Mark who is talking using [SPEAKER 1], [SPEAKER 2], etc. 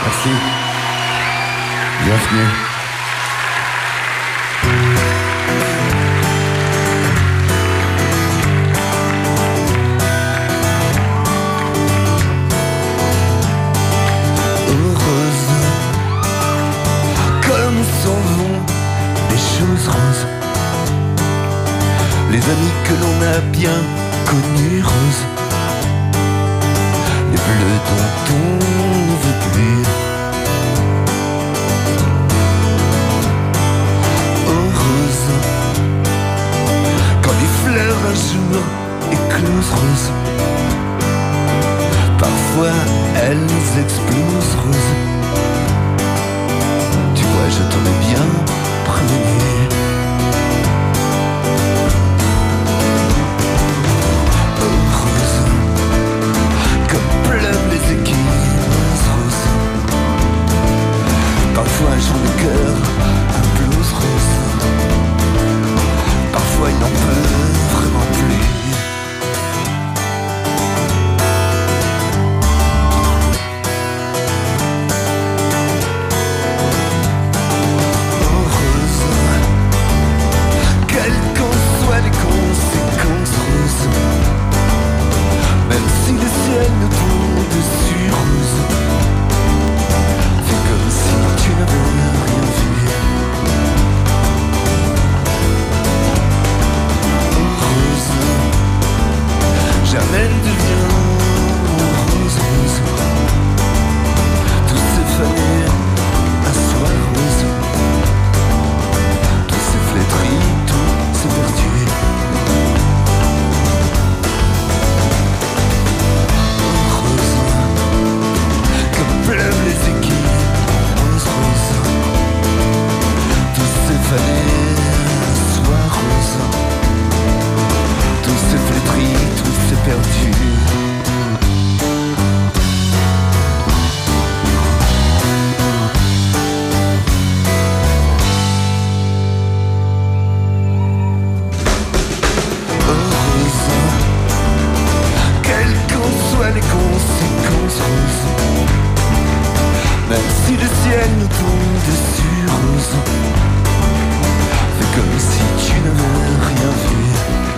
[SPEAKER 1] Merci. Bienvenue. Heureuse, comme s'en vont les choses roses, les amis que l'on a bien connus roses, les bleus dont on ne veut plus. Heureuse, quand les fleurs un jour éclosent roses, parfois elles explosent roses. Tu vois, je t'en ai bien prévenu. Heureuse, comme pleuvent les aiguilles roses. Parfois un jour le cœur implose rose. Parfois il n'en peut vraiment plus. Les conséquences roses, même si le ciel nous tombe dessus rose, fais comme si tu n'avais rien vu. Rose, jamais ne devient rose, rose. Tout s'est fané un soir rose, tout s'est flétri, tout s'est perdu. Pleuvent les aiguilles roses, roses. Tout s'est fané un soir rose. Tout s'est flétri, tout s'est perdu. Heureuse, quelles qu'en soient les conséquences roses, même si le ciel nous tombe dessus rose, fais comme si tu n'avais rien vu.